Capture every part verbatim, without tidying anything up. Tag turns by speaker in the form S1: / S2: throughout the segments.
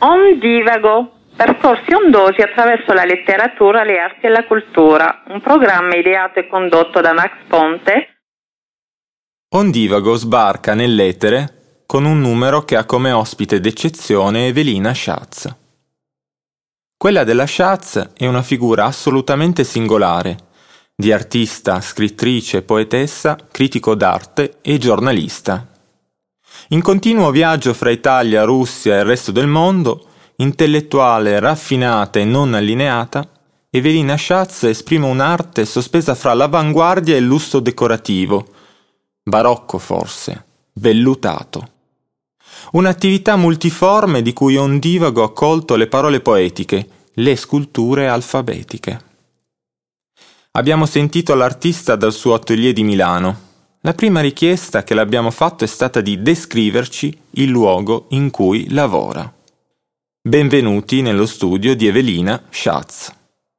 S1: Ondivago, percorsi ondosi attraverso la letteratura, le arti e la cultura, un programma ideato e condotto da Max Ponte.
S2: Ondivago sbarca nell'etere con un numero che ha come ospite d'eccezione Evelina Schatz. Quella della Schatz è una figura assolutamente singolare, di artista, scrittrice, poetessa, critico d'arte e giornalista. In continuo viaggio fra Italia, Russia e il resto del mondo, intellettuale, raffinata e non allineata, Evelina Schatz esprime un'arte sospesa fra l'avanguardia e il lusso decorativo, barocco forse, vellutato. Un'attività multiforme di cui Ondivago ha colto le parole poetiche, le sculture alfabetiche. Abbiamo sentito l'artista dal suo atelier di Milano. La prima richiesta che le abbiamo fatto è stata di descriverci il luogo in cui lavora. Benvenuti nello studio di Evelina Schatz.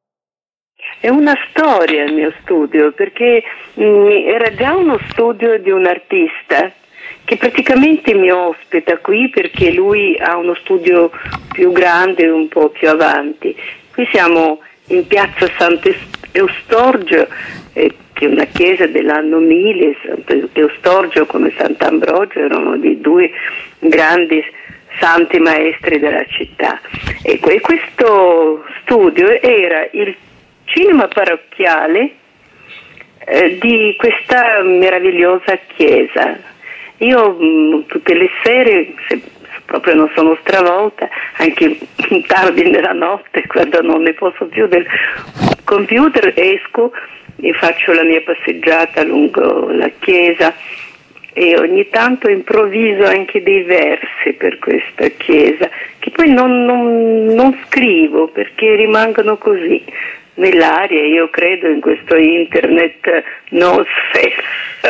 S3: È una storia il mio studio, perché mh, era già uno studio di un artista che praticamente mi ospita qui perché lui ha uno studio più grande, un po' più avanti. Qui siamo in piazza Sant'Eustorgio, eh, che è una chiesa dell'anno mille. Sant'Eustorgio come Sant'Ambrogio erano di due grandi santi maestri della città. E questo studio era il cinema parrocchiale eh, di questa meravigliosa chiesa. Io mh, tutte le sere, se proprio non sono stravolta, anche tardi nella notte, quando non ne posso più del computer, esco e faccio la mia passeggiata lungo la chiesa e ogni tanto improvviso anche dei versi per questa chiesa, che poi non, non, non scrivo perché rimangono così nell'aria. Io credo in questo internet nosfera.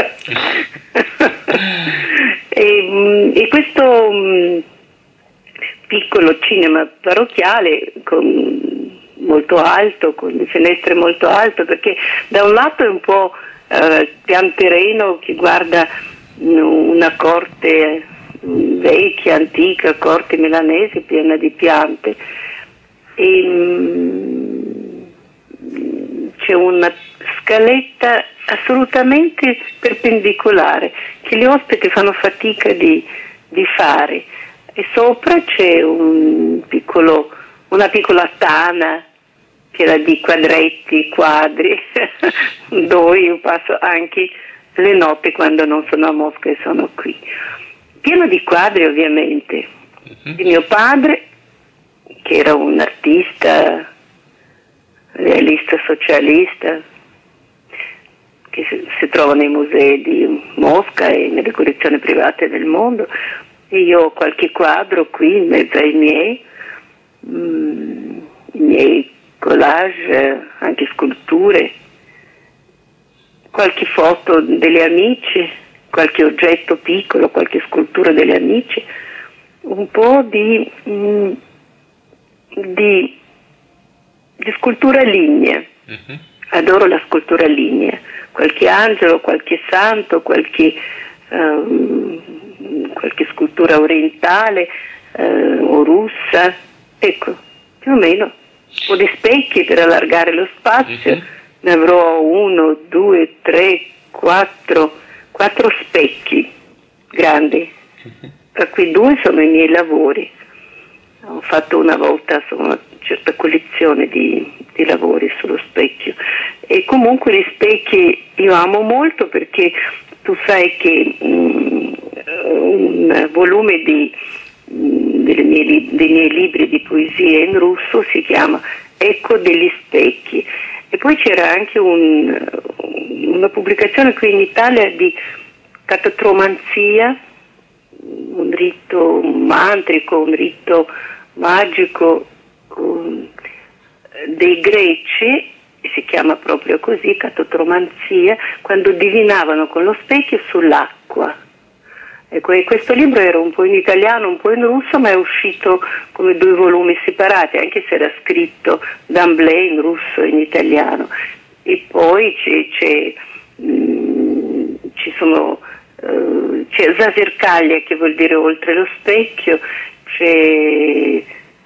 S3: e, e questo mh, piccolo cinema parrocchiale con, molto alto, con le finestre molto alte, perché da un lato è un po' eh, pian terreno che guarda una corte vecchia, antica, corte milanese piena di piante, e mh, c'è una scaletta assolutamente perpendicolare che gli ospiti fanno fatica di, di fare, e sopra c'è un piccolo, una piccola tana piena di quadretti, quadri dove io passo anche le notti quando non sono a Mosca e sono qui. Pieno di quadri ovviamente, uh-huh. di mio padre, che era un artista realista socialista, che si, si trova nei musei di Mosca e nelle collezioni private del mondo, e io ho qualche quadro qui in mezzo ai miei, mm, i miei collage, anche sculture, qualche foto degli amici, qualche oggetto piccolo, qualche scultura degli amici, un po' di, mm, di, di scultura lignea. Uh-huh. Adoro la scultura lignea, qualche angelo, qualche santo, qualche, um, qualche scultura orientale uh, o russa, ecco, più o meno. Un po' di specchi per allargare lo spazio. Uh-huh. Ne avrò uno, due, tre, quattro, quattro specchi grandi, tra cui due sono i miei lavori. Ho fatto una volta insomma, una certa collezione di, di lavori sullo specchio, e comunque gli specchi io amo molto, perché tu sai che um, un volume di, um, delle mie, dei miei libri di poesie in russo si chiama Eco degli specchi. E poi c'era anche un, una pubblicazione qui in Italia di catatromanzia, un rito mantrico, un rito magico um, dei greci, si chiama proprio così, catatromanzia, quando divinavano con lo specchio sull'acqua. Ecco, e questo libro era un po' in italiano, un po' in russo, ma è uscito come due volumi separati, anche se era scritto d'emblée in russo e in italiano. E poi c'è, c'è, mh, ci sono, uh, c'è Zazerkaglia, che vuol dire oltre lo specchio, c'è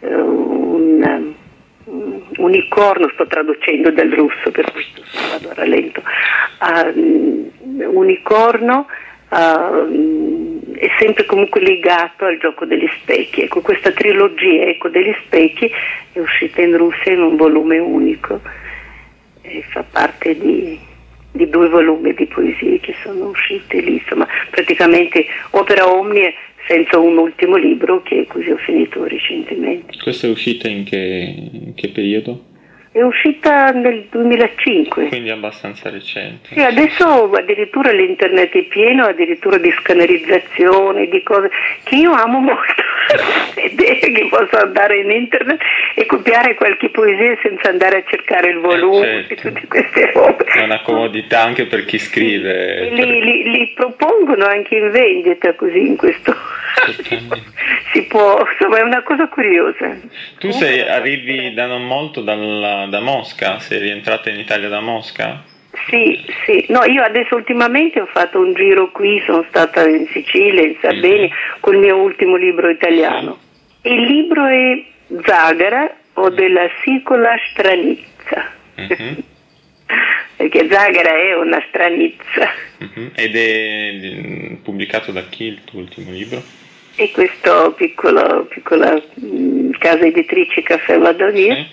S3: un unicorno, sto traducendo dal russo per questo vado a rallento, uh, unicorno uh, è sempre comunque legato al gioco degli specchi. Ecco, questa trilogia, ecco, degli specchi è uscita in Russia in un volume unico e fa parte di, di due volumi di poesie che sono uscite lì, insomma praticamente opera omnia senza un ultimo libro che così ho finito recentemente.
S2: Questa è uscita in che, in che periodo?
S3: È uscita nel duemilacinque.
S2: Quindi abbastanza recente.
S3: Sì, adesso addirittura l'internet è pieno, addirittura di scannerizzazione, di cose che io amo molto. L'idea che posso andare in internet e copiare qualche poesia senza andare a cercare il volume,
S2: eh, certo.
S3: E tutte queste robe.
S2: È una comodità anche per chi scrive.
S3: Sì, li, li, li propongono anche in vendita così in questo. Si può, insomma è una cosa curiosa.
S2: Tu sei, arrivi da non molto dalla, da Mosca, sei rientrata in Italia da Mosca?
S3: Sì, sì, no, io adesso ultimamente ho fatto un giro qui, sono stata in Sicilia, in Sardegna, mm-hmm. col mio ultimo libro italiano. Sì. Il libro è Zagara o della Sicola Stranizza. Mm-hmm. Perché Zagara è una stranizza.
S2: Mm-hmm. Ed è pubblicato da chi il tuo ultimo libro?
S3: E questo piccolo, piccola mh, casa editrice Caffè Ladonier. Sì.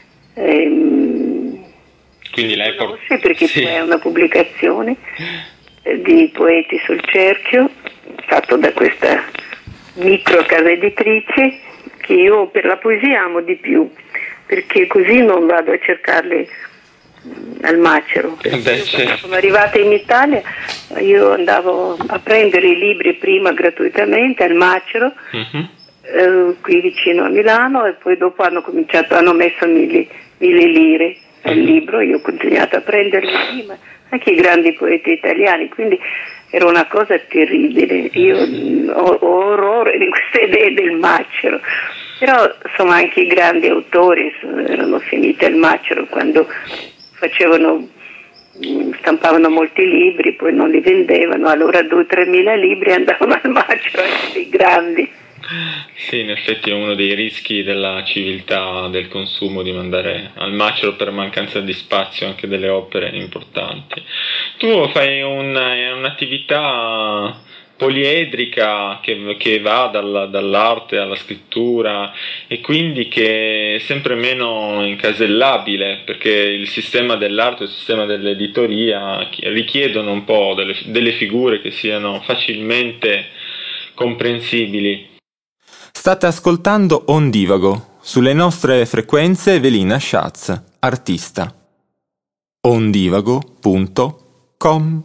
S3: Ehm,
S2: Quindi lei
S3: conosce perché sì. È una pubblicazione di Poeti sul cerchio, fatto da questa micro casa editrice che io per la poesia amo di più, perché così non vado a cercarle al macero.
S2: Beh, certo.
S3: Sono arrivata in Italia, io andavo a prendere i libri prima gratuitamente al macero, uh-huh. eh, qui vicino a Milano, e poi dopo hanno cominciato, hanno messo mille, mille lire al uh-huh. libro, io ho continuato a prenderli prima, anche i grandi poeti italiani, quindi era una cosa terribile. Io ho, ho orrore di queste idee del macero, però insomma anche i grandi autori erano finiti al macero quando facevano, stampavano molti libri, poi non li vendevano, allora due o tre mila libri andavano al macero, anche dei grandi.
S2: Sì, in effetti è uno dei rischi della civiltà del consumo di mandare al macero per mancanza di spazio anche delle opere importanti. Tu fai un, un'attività poliedrica che, che va dalla, dall'arte alla scrittura e quindi che è sempre meno incasellabile, perché il sistema dell'arte e il sistema dell'editoria richiedono un po' delle, delle figure che siano facilmente comprensibili.
S4: State ascoltando Ondivago, sulle nostre frequenze Evelina Schatz, artista. ondivago punto com.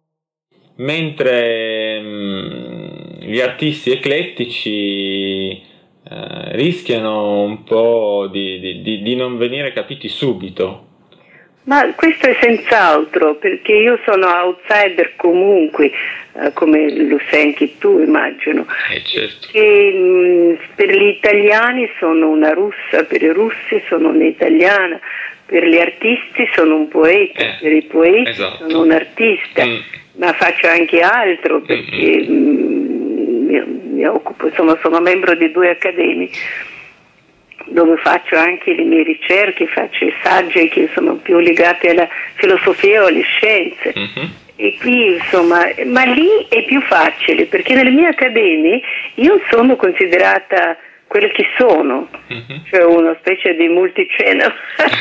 S2: Mentre mh, gli artisti eclettici eh, rischiano un po' di, di, di non venire capiti subito.
S3: Ma questo è senz'altro, perché io sono outsider comunque, eh, come lo sei anche tu, immagino.
S2: Eh, certo.
S3: E, mh, per gli italiani sono una russa, per i russi sono un'italiana, per gli artisti sono un poeta,
S2: eh,
S3: per i poeti
S2: esatto.
S3: sono un artista, mm. ma faccio anche altro perché mm-hmm. mi, mi occupo, insomma sono membro di due accademie dove faccio anche le mie ricerche, faccio i saggi che sono più legati alla filosofia o alle scienze. Mm-hmm. E qui insomma, ma lì è più facile perché nelle mie accademie io sono considerata quella che sono, mm-hmm. cioè una specie di multichannel.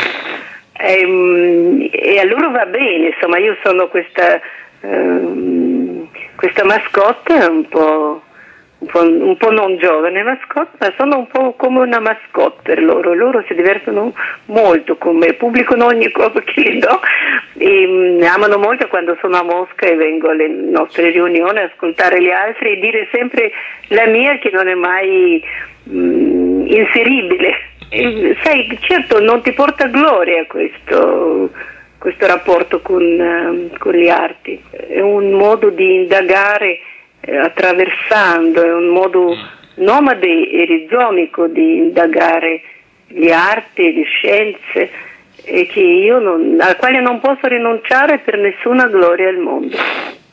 S3: e, e allora va bene, insomma io sono questa, um, questa mascotte un po'. Un po', un po' non giovane mascotte, ma sono un po' come una mascotte per loro, loro si divertono molto con me, pubblicano ogni cosa che gli do e mi amano molto quando sono a Mosca e vengo alle nostre riunioni a ascoltare gli altri e dire sempre la mia che non è mai mh, inseribile. E, sai, certo non ti porta gloria questo, questo rapporto con, uh, con le arti, è un modo di indagare attraversando, è un modo nomade e rizonico di indagare le arti, le scienze e che io non, al quale non posso rinunciare per nessuna gloria al mondo.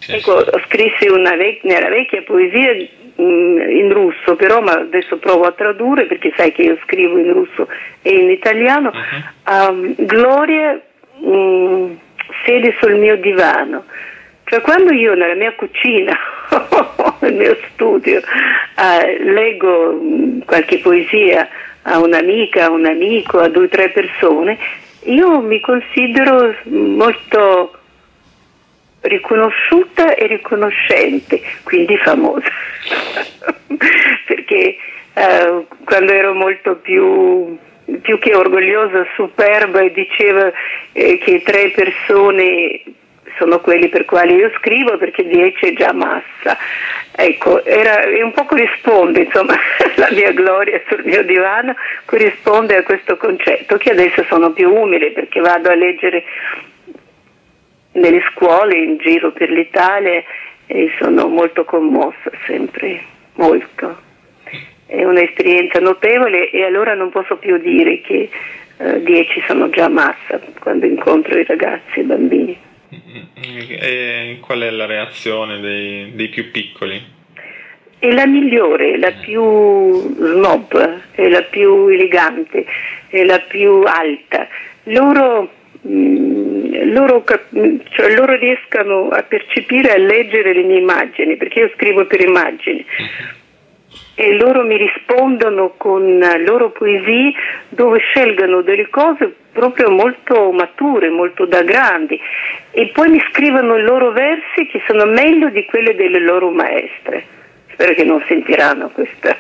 S3: sì, ecco, sì. Scrissi una vec- nella vecchia poesia mh, in russo, però ma adesso provo a tradurre perché sai che io scrivo in russo e in italiano. Uh-huh. um, Gloria mh, siede sul mio divano. Cioè quando io nella mia cucina, nel mio studio, uh, leggo mh, qualche poesia a un'amica, a un amico, a due o tre persone, io mi considero molto riconosciuta e riconoscente, quindi famosa. Perché uh, quando ero molto più, più che orgogliosa, superba e dicevo eh, che tre persone sono quelli per quali io scrivo, perché dieci è già massa. Ecco, era, un po' corrisponde, insomma, la mia gloria sul mio divano corrisponde a questo concetto, che adesso sono più umile perché vado a leggere nelle scuole in giro per l'Italia e sono molto commossa, sempre, molto. È un'esperienza notevole e allora non posso più dire che eh, dieci sono già massa quando incontro i ragazzi e i bambini.
S2: E qual è la reazione dei, dei più piccoli?
S3: È la migliore, la più snob, è la più elegante, è la più alta. Loro, mh, loro, cioè, loro riescono a percepire, a leggere le mie immagini, perché io scrivo per immagini. E loro mi rispondono con loro poesie dove scelgono delle cose proprio molto mature, molto da grandi, e poi mi scrivono i loro versi che sono meglio di quelli delle loro maestre. Spero che non sentiranno questa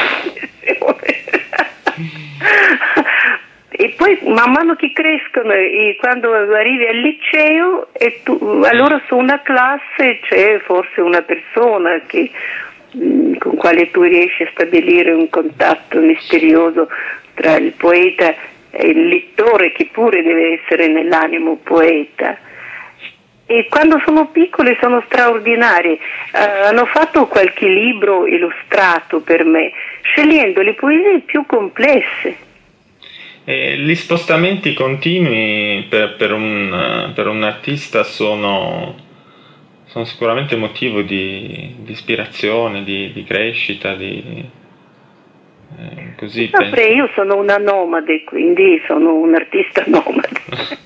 S3: e poi man mano che crescono e quando arrivi al liceo e tu, allora su una classe c'è forse una persona che con quale tu riesci a stabilire un contatto misterioso tra il poeta e il lettore, che pure deve essere nell'animo poeta. E quando sono piccoli sono straordinari. Uh, hanno fatto qualche libro illustrato per me, scegliendo le poesie più complesse.
S2: E gli spostamenti continui per, per, un, per un artista sono... sono sicuramente motivo di, di ispirazione, di, di crescita, di eh, così.
S3: Saprei, io sono una nomade, quindi sono un artista nomade.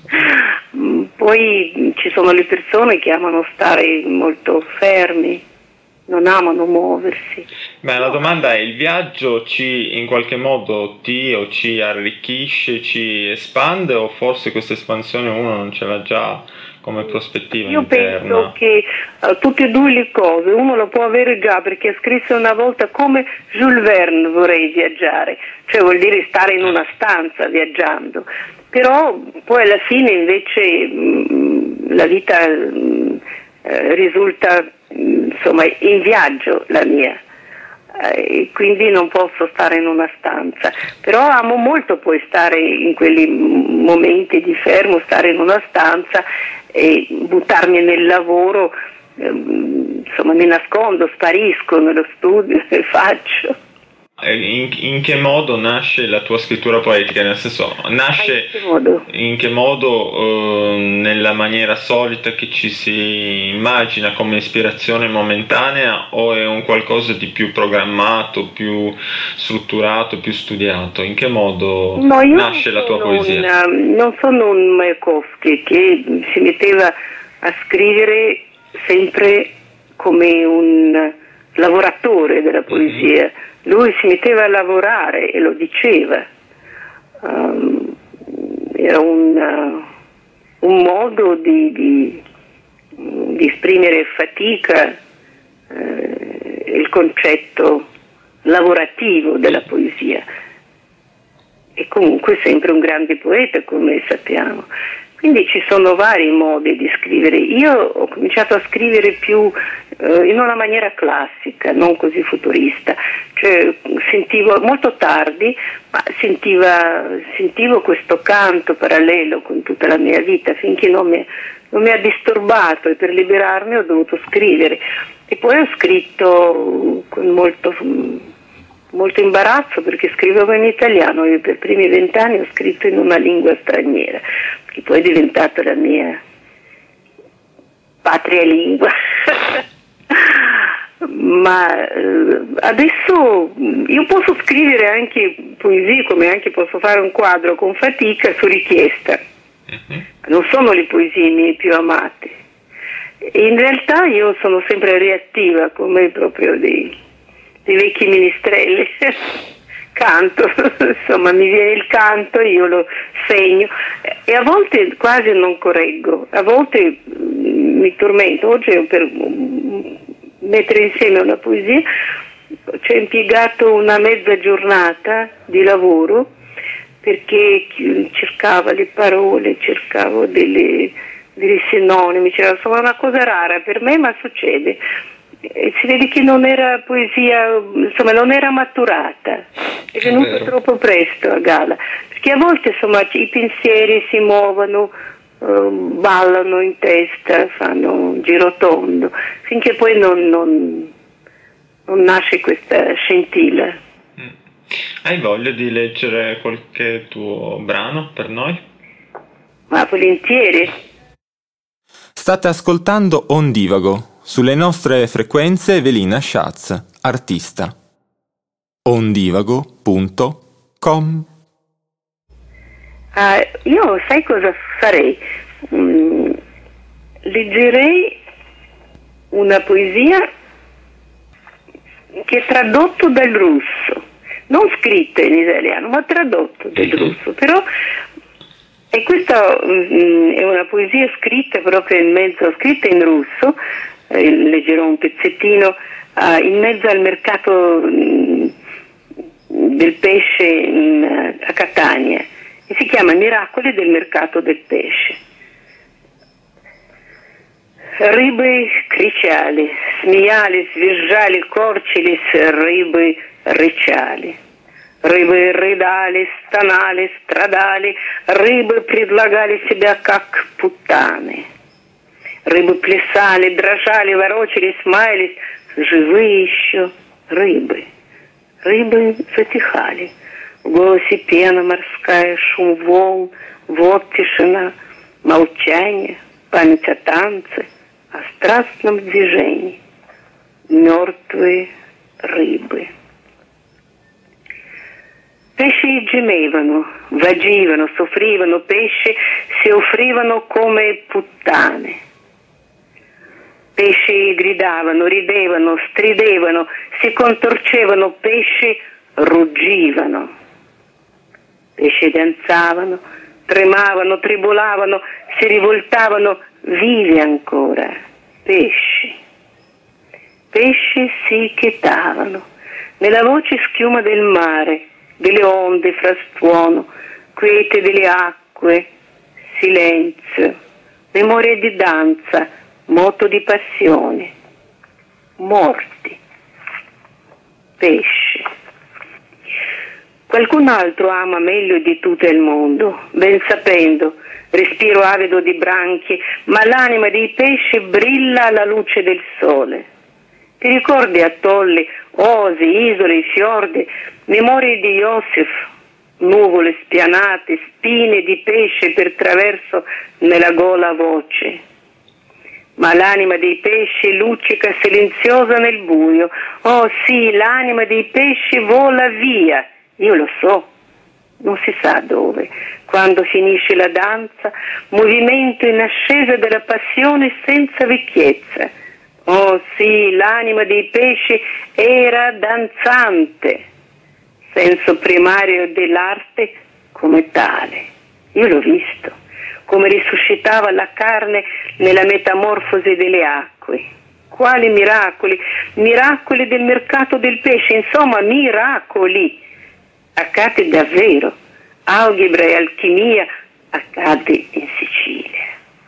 S3: Poi ci sono le persone che amano stare molto fermi, non amano muoversi.
S2: Beh, la domanda è: il viaggio ci in qualche modo ti o ci arricchisce, ci espande, o forse questa espansione uno non ce l'ha già come prospettiva
S3: Io
S2: interna?
S3: penso che uh, tutte e due le cose, uno lo può avere già, perché ha scritto una volta come Jules Verne: vorrei viaggiare, cioè vuol dire stare in una stanza viaggiando, però poi alla fine invece mh, la vita mh, eh, risulta mh, insomma in viaggio la mia. E quindi non posso stare in una stanza, però amo molto poi stare in quei momenti di fermo, stare in una stanza e buttarmi nel lavoro, insomma mi nascondo, sparisco nello studio e faccio.
S2: In, in che modo nasce la tua scrittura poetica? Nel senso, nasce
S3: in che modo,
S2: in che modo eh, nella maniera solita che ci si immagina come ispirazione momentanea, o è un qualcosa di più programmato, più strutturato, più studiato? In che modo
S3: no,
S2: nasce la tua poesia?
S3: Una, non sono un Majakovskij che si metteva a scrivere sempre come un lavoratore della poesia. Mm-hmm. Lui si metteva a lavorare e lo diceva. Um, era un, uh, un modo di, di, di esprimere fatica, uh, il concetto lavorativo della poesia. E comunque sempre un grande poeta, come sappiamo. Quindi ci sono vari modi di scrivere. Io ho cominciato a scrivere più eh, in una maniera classica, non così futurista. Cioè, sentivo molto tardi, ma sentiva, sentivo questo canto parallelo con tutta la mia vita, finché non mi, non mi ha disturbato, e per liberarmi ho dovuto scrivere. E poi ho scritto con molto, molto imbarazzo, perché scrivevo in italiano. Io per i primi vent'anni ho scritto in una lingua straniera, che poi è diventata la mia patria lingua. ma eh, adesso io posso scrivere anche poesie, come anche posso fare un quadro con fatica su richiesta. Uh-huh. Non sono le poesie mie più amate. In realtà io sono sempre reattiva, come proprio dei, dei vecchi ministrelli. Canto, insomma, mi viene il canto, io lo segno e a volte quasi non correggo, a volte mh, mi tormento. Oggi per mh, mettere insieme una poesia ci ho impiegato una mezza giornata di lavoro, perché cercavo le parole, cercavo delle, dei sinonimi, c'era insomma una cosa rara per me, ma succede. E si vede che non era poesia, insomma non era maturata, è venuta troppo presto a galla, perché a volte insomma i pensieri si muovono, uh, ballano in testa, fanno un giro tondo, finché poi non, non, non nasce questa scintilla.
S2: Mm. Hai voglia di leggere qualche tuo brano per noi?
S3: Ma volentieri.
S4: State ascoltando Ondivago. Sulle nostre frequenze Evelina Schatz, artista. ondivago punto com.
S3: Ah, io sai cosa farei? Mm, leggerei una poesia che è tradotto dal russo, non scritta in italiano, ma tradotto dal russo, però e questa mm, è una poesia scritta proprio in mezzo, scritta in russo. Eh, leggerò un pezzettino uh, in mezzo al mercato mh, del pesce in, a Catania, e si chiama Miracoli del mercato del pesce. Рыбы кричали, смеялись, визжали, корчились, рыбы рычали. Рыбы рыдали, стонали, страдали, рыбы предлагали себя как путаны. Рыбы плясали, дрожали, ворочались, маялись, живые еще рыбы. Рыбы затихали. В голосе пена морская, шум волн, вот тишина, молчание, память о танце, о страстном движении. Мертвые рыбы. Pesci gemevano, vagivano, soffrivano, pesci si offrivano come puttane. Pesci gridavano, ridevano, stridevano, si contorcevano, pesci ruggivano. Pesci danzavano, tremavano, tribolavano, si rivoltavano, vivi ancora. Pesci. Pesci si chetavano. Nella voce schiuma del mare, delle onde, frastuono, quiete delle acque, silenzio, memoria di danza, moto di passione, morti, pesci. Qualcun altro ama meglio di tutto il mondo, ben sapendo, respiro avido di branchi, ma l'anima dei pesci brilla alla luce del sole. Ti ricordi atolli, osi, isole, fiordi, memorie di Iosif, nuvole spianate, spine di pesce per traverso nella gola voce. Ma l'anima dei pesci luccica silenziosa nel buio. Oh sì, l'anima dei pesci vola via. Io lo so, non si sa dove. Quando finisce la danza, movimento in ascesa della passione senza vecchiezza. Oh sì, l'anima dei pesci era danzante, senso primario dell'arte come tale. Io l'ho visto. Come risuscitava la carne nella metamorfosi delle acque. Quali miracoli? Miracoli del mercato del pesce, insomma miracoli. Accade davvero. Algebra e alchimia accade in Sicilia.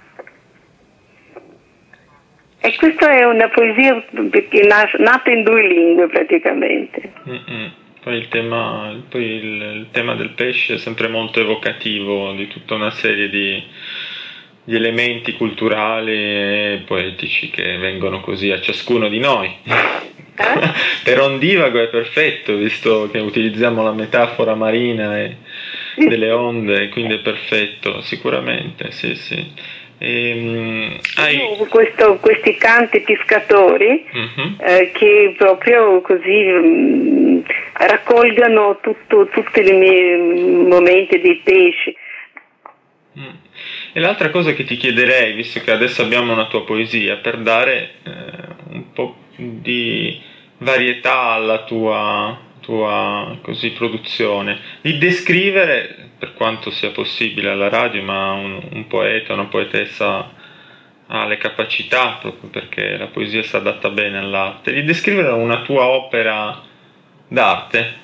S3: E questa è una poesia che è nata in due lingue praticamente.
S2: Mm-mm. Poi, il tema, poi il, il tema del pesce è sempre molto evocativo di tutta una serie di, di elementi culturali e poetici che vengono così a ciascuno di noi. Eh? Per ondivago è perfetto, visto che utilizziamo la metafora marina e delle onde, quindi è perfetto, sicuramente, sì, sì. E, hai...
S3: Questo, questi canti pescatori uh-huh. eh, che proprio così mh, raccolgano tutto, tutti i miei momenti dei pesci.
S2: Mm. E l'altra cosa che ti chiederei, visto che adesso abbiamo una tua poesia, per dare eh, un po' di varietà alla tua, tua così, produzione, di descrivere, per quanto sia possibile alla radio, ma un, un poeta, una poetessa ha le capacità, proprio perché la poesia si adatta bene all'arte, di descrivere una tua opera d'arte.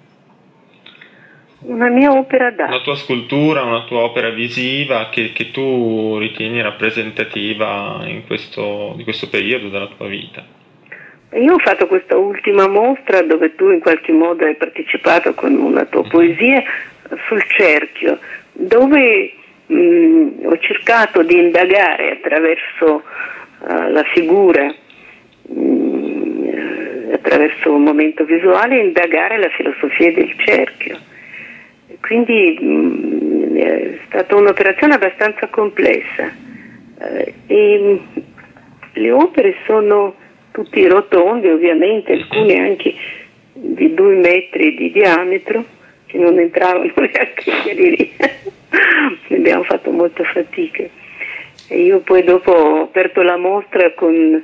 S3: Una mia opera d'arte.
S2: Una tua scultura, una tua opera visiva che, che tu ritieni rappresentativa in questo, di questo periodo della tua vita.
S3: Io ho fatto questa ultima mostra dove tu in qualche modo hai partecipato con una tua poesia sul cerchio, dove mh, ho cercato di indagare attraverso uh, la figura, mh, attraverso un momento visuale, indagare la filosofia del cerchio. Quindi mh, è stata un'operazione abbastanza complessa. Uh, e le opere sono tutti rotondi, ovviamente, alcune anche di due metri di diametro, che non entravano neanche lì. Abbiamo fatto molta fatica. E io poi dopo ho aperto la mostra con,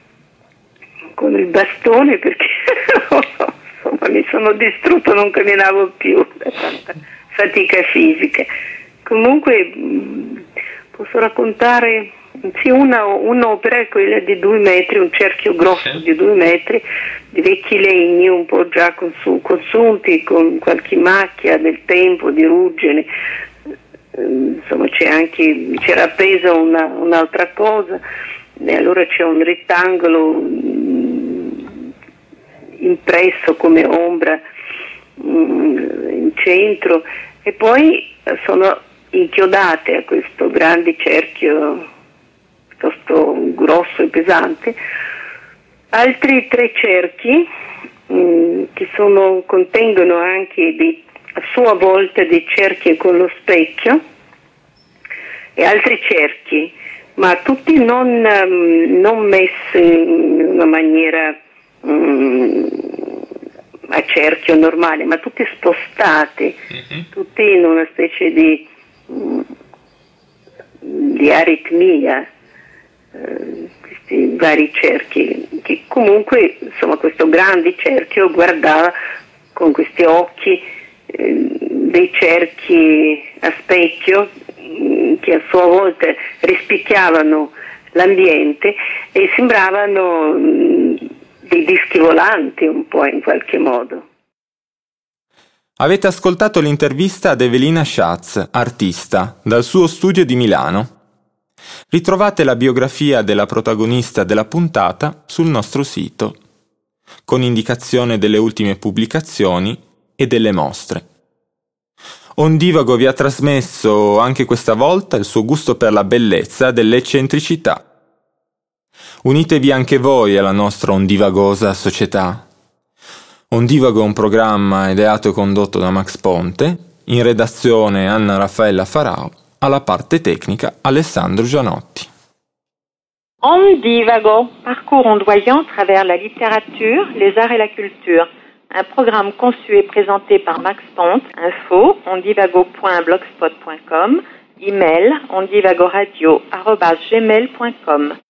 S3: con il bastone perché insomma, mi sono distrutto, non camminavo più da tanta fatica fisica. Comunque mh, posso raccontare sì, una, un'opera è quella di due metri, un cerchio grosso sì. di due metri, di vecchi legni un po' già consu- consunti, con qualche macchia del tempo, di ruggine. Insomma c'è anche, c'era appesa una, un'altra cosa, e allora c'è un rettangolo mh, impresso come ombra mh, in centro, e poi sono inchiodate a questo grande cerchio piuttosto grosso e pesante altri tre cerchi mh, che sono, contengono anche dei, a sua volta dei cerchi con lo specchio e altri cerchi, ma tutti non, um, non messi in una maniera um, a cerchio normale, ma tutti spostati, mm-hmm. tutti in una specie di, um, di aritmia, uh, questi vari cerchi, che comunque insomma questo grande cerchio guardava con questi occhi eh, dei cerchi a specchio che a sua volta rispecchiavano l'ambiente e sembravano mh, dei dischi volanti un po' in qualche modo.
S2: Avete ascoltato l'intervista ad Evelina Schatz, artista, dal suo studio di Milano. Ritrovate la biografia della protagonista della puntata sul nostro sito, con indicazione delle ultime pubblicazioni e delle mostre. Ondivago vi ha trasmesso anche questa volta il suo gusto per la bellezza dell'eccentricità. Unitevi anche voi alla nostra ondivagosa società. Ondivago è un programma ideato e condotto da Max Ponte, in redazione Anna Raffaella Farao, alla parte tecnica Alessandro Gianotti.
S1: Ondivago, parcours ondoyant à travers la littérature, les arts et la culture. Un programme conçu et présenté par Max Ponte. Info ondivago point blogspot point com. Email ondivagoradio arobase gmail point com.